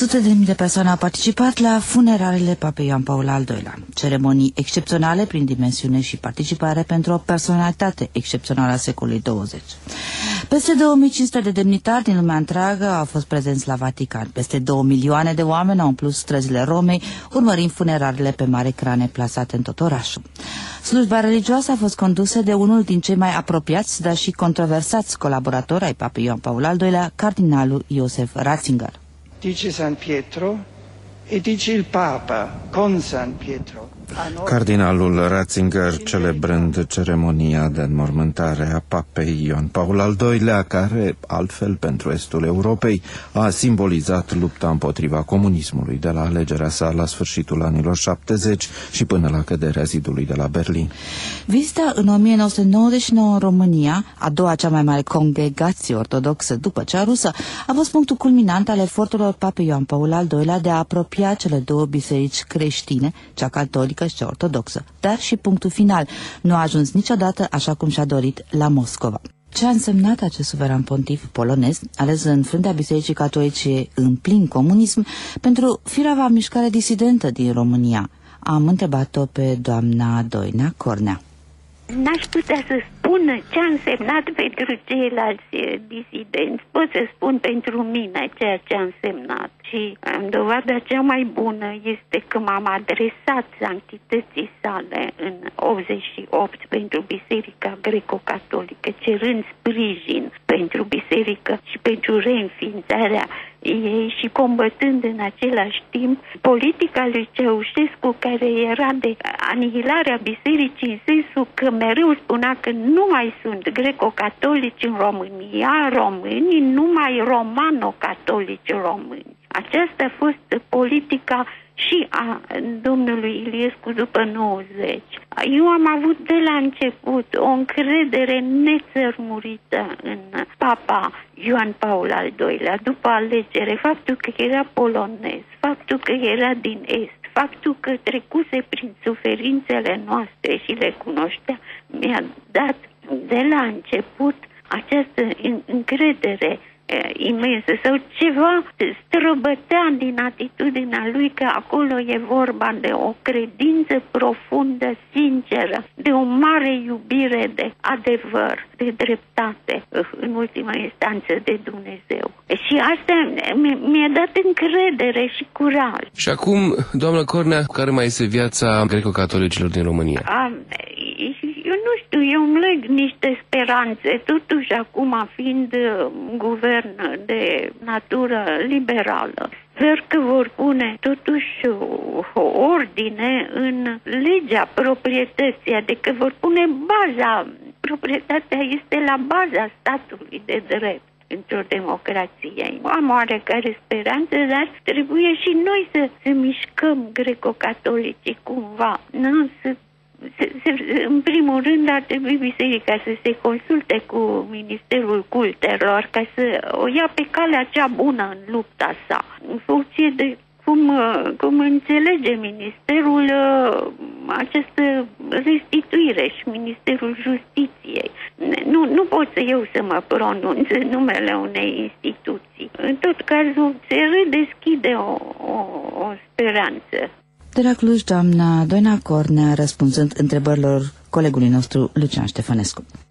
Sute de mii de persoane au participat la funeraliile Papei Ioan Paul al II-lea. Ceremonii excepționale prin dimensiune și participare pentru o personalitate excepțională a secolului 20. Peste 2500 de demnitari din lumea întreagă au fost prezenți la Vatican. Peste 2 milioane de oameni au umplut străzile Romei, urmărind funeraliile pe mari ecrane plasate în tot orașul. Slujba religioasă a fost condusă de unul din cei mai apropiați, dar și controversați colaboratori ai Papei Ioan Paul al II-lea, cardinalul Josef Ratzinger. Dice San Pietro e dice il Papa con San Pietro. Cardinalul Ratzinger, celebrând ceremonia de înmormântare a Papei Ioan Paul al II-lea, care, altfel pentru estul Europei, a simbolizat lupta împotriva comunismului de la alegerea sa la sfârșitul anilor 70 și până la căderea zidului de la Berlin. Vizita în 1999 în România, a doua cea mai mare congregație ortodoxă după cea rusă, a fost punctul culminant al eforturilor Papei Ioan Paul al II-lea de a apropia cele două biserici creștine, cea catolică și cea ortodoxă, dar și punctul final. Nu a ajuns niciodată așa cum și-a dorit la Moscova. Ce a însemnat acest suveran pontif polonez, ales în fruntea bisericii catolice în plin comunism, pentru firava mișcare disidentă din România? Am întrebat-o pe doamna Doina Cornea. N-aș putea să spun ce a însemnat pentru ceilalți disidenți. Pot să spun pentru mine ceea ce a însemnat. Și dovada cea mai bună este că m-am adresat sanctității sale în 88 pentru Biserica Greco-Catolică, cerând sprijin pentru biserică și pentru reînființarea ei și combătând în același timp politica lui Ceaușescu, care era de anihilarea bisericii în sensul că mereu spunea că nu mai sunt greco-catolici în România, români, numai romano-catolici români. Aceasta a fost politica și a domnului Iliescu după 90. Eu am avut de la început o încredere nețărmurită în Papa Ioan Paul al II-lea, după alegere, faptul că era polonez, faptul că era din Est, faptul că trecuse prin suferințele noastre și le cunoștea, mi-a dat de la început această încredere imensă, sau ceva străbătea din atitudinea lui că acolo e vorba de o credință profundă, sinceră, de o mare iubire de adevăr, de dreptate, în ultima instanță de Dumnezeu. Și asta mi-a dat încredere și curaj. Și acum, doamnă Cornea, care mai este viața greco-catolicilor din România? Eu nu știu, eu îmi leg niște speranțe, totuși acum fiind guvern de natură liberală, sper că vor pune totuși o ordine în legea proprietății, adică vor pune baza, proprietatea este la baza statului de drept într-o democrație. Am oarecare speranță, dar trebuie și noi să mișcăm greco-catolicii cumva, nu? În primul rând ar trebui biserica să se consulte cu Ministerul Cultelor ca să o ia pe calea cea bună în lupta sa, în funcție de cum înțelege Ministerul această restituire și Ministerul Justiției. Nu pot eu să mă pronunț în numele unei instituții. În tot cazul se redeschide o speranță. De la Cluj, doamna Doina Cornea, răspunzând întrebărilor colegului nostru Lucian Ștefănescu.